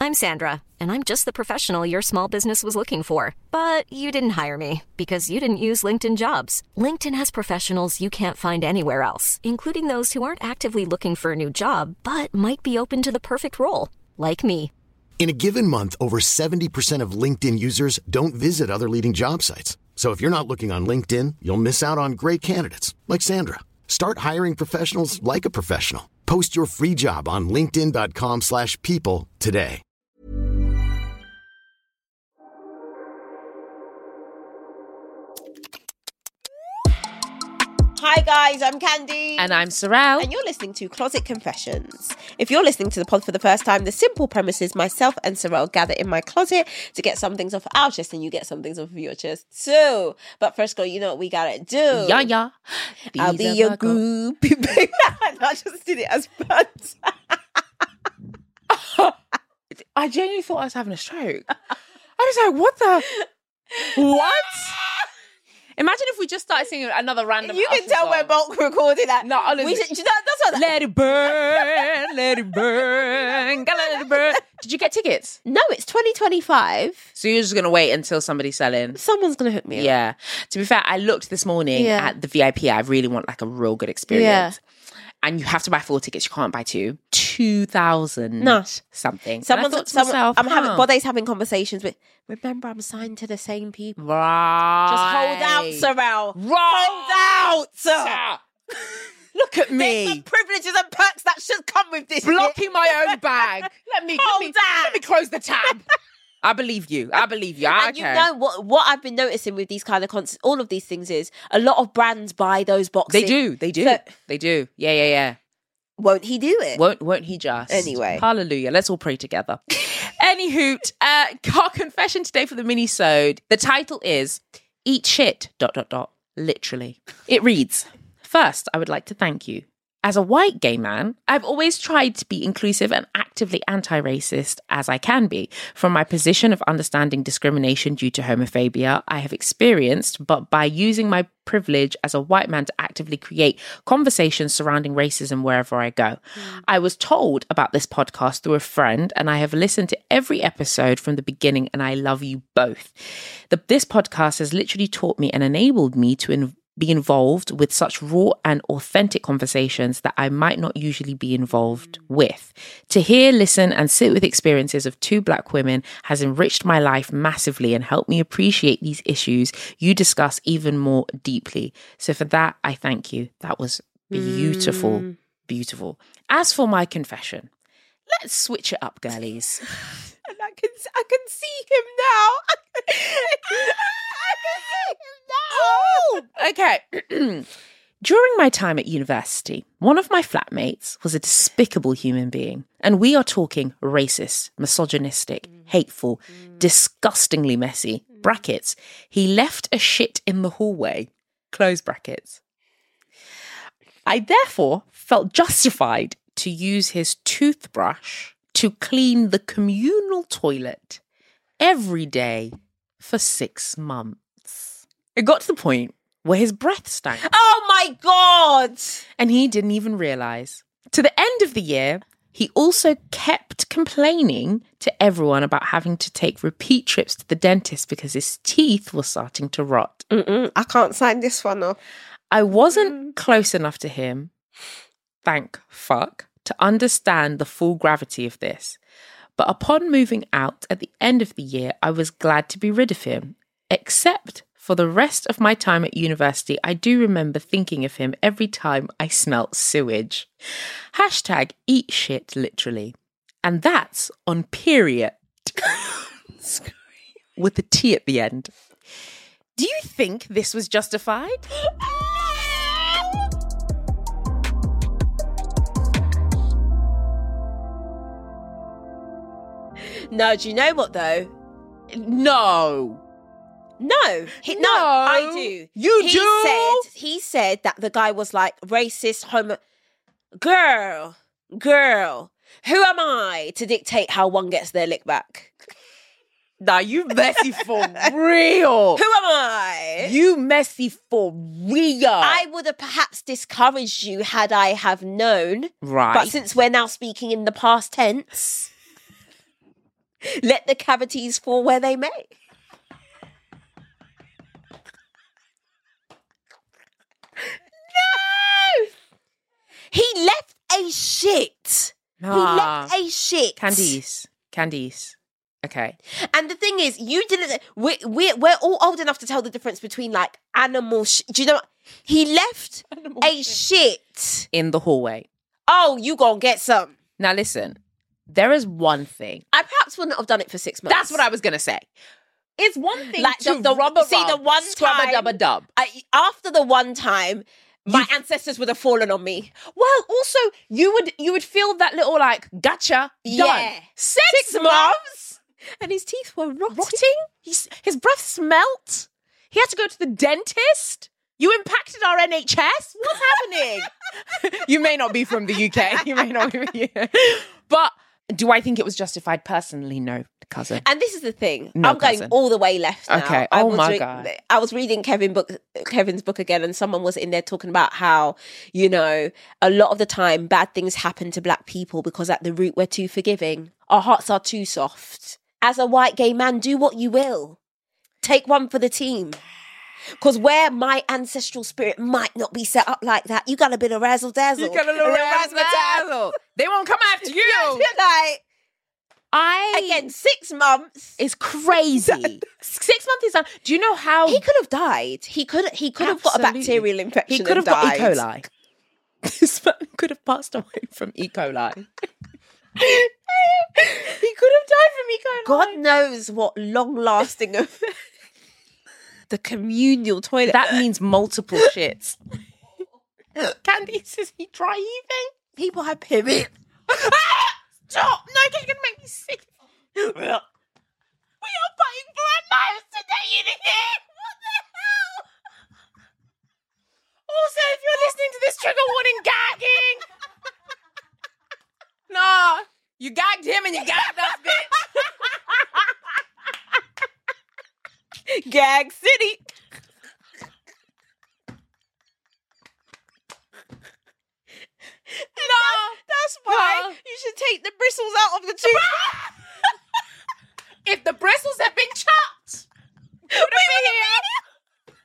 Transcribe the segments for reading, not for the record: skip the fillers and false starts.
I'm Sandra, and I'm just the professional your small business was looking for. But you didn't hire me because you didn't use LinkedIn Jobs. LinkedIn has professionals you can't find anywhere else, including those who aren't actively looking for a new job, but might be open to the perfect role, like me. In a given month, over 70% of LinkedIn users don't visit other leading job sites. So if you're not looking on LinkedIn, you'll miss out on great candidates like Sandra. Start hiring professionals like a professional. Post your free job on linkedin.com/people today. Hi guys, I'm Candy. And I'm Sorrel. And you're listening to Closet Confessions. If you're listening to the pod for the first time, the simple premise is myself and Sorrel gather in my closet to get some things off our chest and you get some things off of your chest too. But first, girl, you know what we gotta do. Yeah. I'll be your groupie, baby. I just did it as buns. I genuinely thought I was having a stroke. I was like, what the? What? Imagine if we just started singing another random. You can tell song. we're bulk recording that. No, honestly. That's what. Let it burn, let it burn, gotta let it burn. Did you get tickets? No, it's 2025. So you're just going to wait until somebody's selling? Someone's going to hook me up. Yeah. To be fair, I looked this morning at the VIP. I really want like a real good experience. Yeah. And you have to buy 4 tickets. You can't buy 2. 2,000 something. Bode's having conversations with, remember I'm signed to the same people. Right. Just hold out, Sorrel. Right. Hold out. Look at me. There's the privileges and perks that should come with this. Blocking my own bag. Let me close the tab. I believe you. And you know what I've been noticing with these kind of concerts, all of these things is a lot of brands buy those boxes. They do. Yeah. Won't he do it? Won't he just? Anyway. Hallelujah. Let's all pray together. Anywho, our confession today for the mini-sode. The title is Eat Shit, ... Literally. It reads, first, I would like to thank you. As a white gay man, I've always tried to be inclusive and actively anti-racist as I can be. From my position of understanding discrimination due to homophobia, I have experienced, but by using my privilege as a white man to actively create conversations surrounding racism wherever I go. I was told about this podcast through a friend, and I have listened to every episode from the beginning, and I love you both. This podcast has literally taught me and enabled me to be involved with such raw and authentic conversations that I might not usually be involved with. To hear, listen, and sit with experiences of 2 Black women has enriched my life massively and helped me appreciate these issues you discuss even more deeply. So for that, I thank you. That was beautiful, beautiful. As for my confession, let's switch it up, girlies. And I can see him now. I can see him now. Okay. During my time at university, one of my flatmates was a despicable human being. And we are talking racist, misogynistic, hateful, disgustingly messy. Brackets. He left a shit in the hallway. Close brackets. I therefore felt justified to use his toothbrush to clean the communal toilet every day for 6 months. It got to the point where his breath stank. Oh my God! And he didn't even realise. To the end of the year, he also kept complaining to everyone about having to take repeat trips to the dentist because his teeth were starting to rot. I can't sign this one off. I wasn't close enough to him, thank fuck, to understand the full gravity of this. But upon moving out at the end of the year, I was glad to be rid of him. Except for the rest of my time at university, I do remember thinking of him every time I smelt sewage. Hashtag eat shit, literally. And that's on period. With a T at the end. Do you think this was justified? No, do you know what though? No. No, I do. You do? He said that the guy was like racist, Girl, who am I to dictate how one gets their lick back? Nah, you messy for real. Who am I? You messy for real. I would have perhaps discouraged you had I have known. Right. But since we're now speaking in the past tense, Let the cavities fall where they may. No! He left a shit. He left a shit. Candice. Okay. And the thing is, you didn't. We're all old enough to tell the difference between like animal. Do you know what? He left a shit In the hallway. Oh, you gonna get some. Now listen, there is one thing. I perhaps wouldn't have done it for 6 months. That's what I was going to say. It's one thing Like to the one scrub time, a dub a dub. After the one time, my ancestors would have fallen on me. Well, also you would feel that little like gotcha. Yeah. Done. 6 months. And his teeth were rotting. His breath smelt. He had to go to the dentist. You impacted our NHS? What's happening? You may not be from the UK. You may not be. But do I think it was justified? Personally, no, cousin. And this is the thing. No, I'm going cousin. all the way left now. Okay. I Oh was my God. I was reading Kevin's book again, and someone was in there talking about how, you know, a lot of the time bad things happen to black people because at the root we're too forgiving. Our hearts are too soft. As a white gay man, do what you will. Take one for the team. Because where my ancestral spirit might not be set up like that, you got a bit of razzle dazzle. You got a little razzle-dazzle. They won't come after you. Like, again, 6 months. It's crazy. 6 months is done. Do you know how He could have died. He could have got a Absolutely. bacterial infection. he could have and got E. died. coli? This man could have passed away from E. coli. He could have died from E. coli. God knows what long-lasting effect. The communal toilet. That means multiple shits. Candice, is he dry heaving? People have period. Stop! No, because you're going to make me sick. We are fighting for our lives today in here. What the hell? Also, if you're listening to this trigger warning, gagging. Nah, you gagged him and you gagged us, bitch. Gag City. That's why you should take the bristles out of the tooth. If the bristles had been chopped, we would have been here.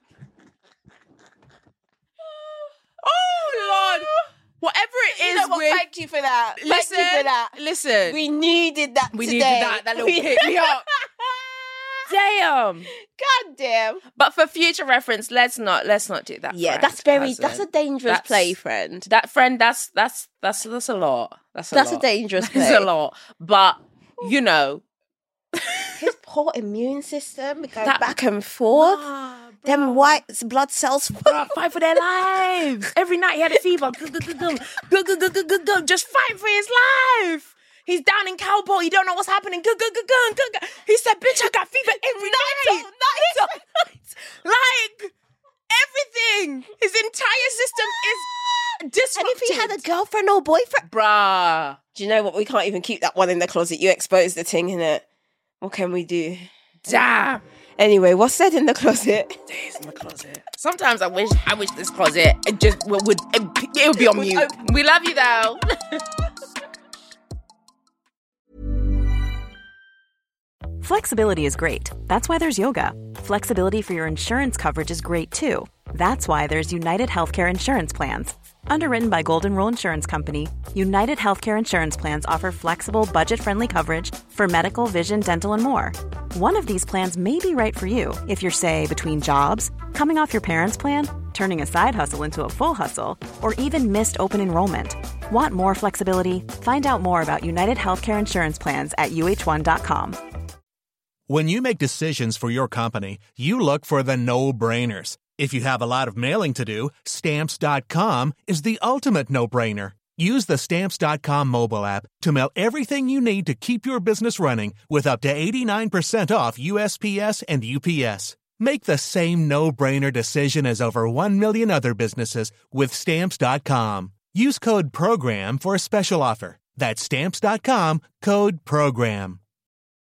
Oh, Lord. Whatever it is, You know what? Thank you for that. Listen, Thank you for that. listen. We needed that We today. needed that little pick me up. Damn. God damn. But for future reference, let's not do that. Yeah, friend, that's very. cousin. That's a dangerous play, friend. That friend, that's a lot. That's a a dangerous play. That's a lot. But you know, His poor immune system going That- back and forth. Them white blood cells. fight for their lives. Every night he had a fever. Just fight for his life. He's down in Cowboy. You don't know what's happening. He said, bitch, I got fever every night. Like, everything. His entire system is disrupted. And if he had a girlfriend or boyfriend, Bruh. do you know what? We can't even keep that one in the closet. You exposed the thing, innit? What can we do? Damn. Anyway, what's said in the closet? Days in the closet. Sometimes I wish this closet it would be on mute. We love you though. Flexibility is great. That's why there's yoga. Flexibility for your insurance coverage is great too. That's why there's United Healthcare Insurance Plans. Underwritten by Golden Rule Insurance Company, United Healthcare Insurance Plans offer flexible, budget-friendly coverage for medical, vision, dental, and more. One of these plans may be right for you if you're, say, between jobs, coming off your parents' plan, turning a side hustle into a full hustle, or even missed open enrollment. Want more flexibility? Find out more about United Healthcare Insurance Plans at uh1.com. When you make decisions for your company, you look for the no-brainers. If you have a lot of mailing to do, Stamps.com is the ultimate no-brainer. Use the Stamps.com mobile app to mail everything you need to keep your business running with up to 89% off USPS and UPS. Make the same no-brainer decision as over 1 million other businesses with Stamps.com. Use code PROGRAM for a special offer. That's Stamps.com, code PROGRAM.